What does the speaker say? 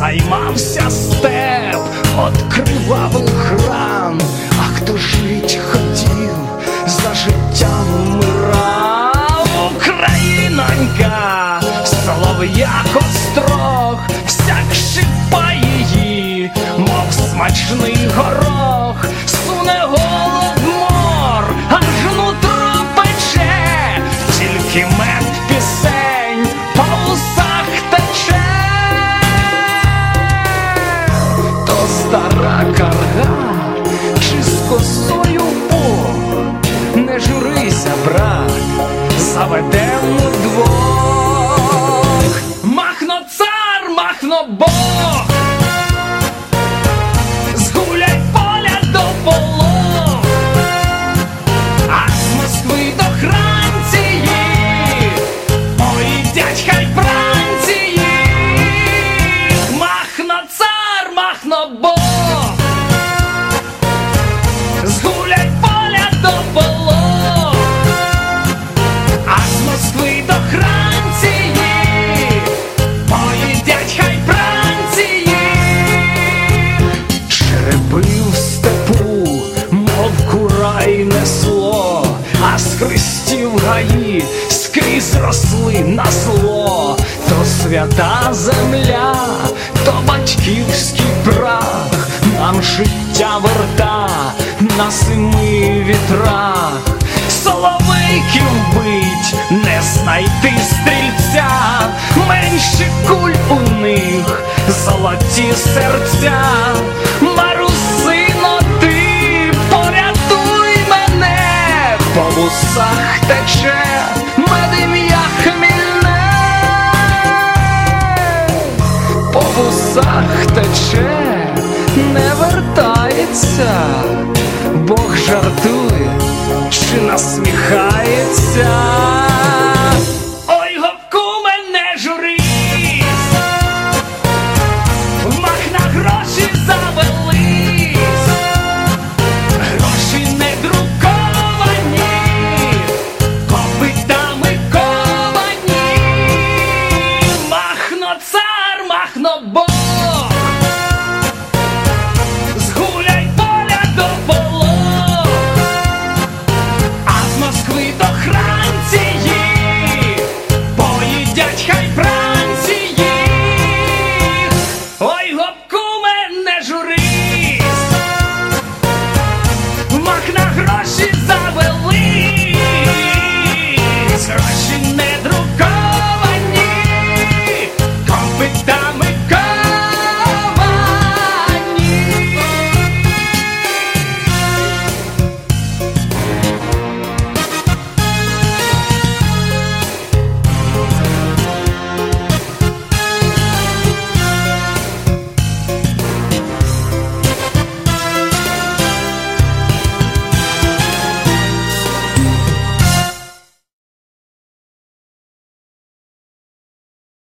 займався степ, откривав ран. А хто жить хотів, за життя вмирав. Українонька, солов'я острог, всяк шипає її, мов смачний горох. Суне голодмор, аж нутро пече, тільки мед пісень по вусах тече. То стара карга, чи з косою Бог, не журися, брат, заведем удвох. Махно цар, махно Бог, згуляй поля до полог, а з Москви до Франції поїдять хай Франції. Махно цар, махно Бог, згуляй поля до полог, а з Москви до Франції поїдять хай Франції. Череби в степу, мов курай несло, а з хрестів гаї скрізь росли на зло. То свята земля, то батьківський прах, нам життя верта на 7 вітрах. Соловейків бить, не знайти стрільця, менші куль у них, золоті серця. Марусино, ти порятуй мене, по вусах тече мед ім'я хмільне. По вусах тече, не вертається, Бог жартує чи насміхається. Ой, гопку, мене журись, в Махна гроші завелись, гроші не друковані, копитами ковані. Махно цар, махно Бог,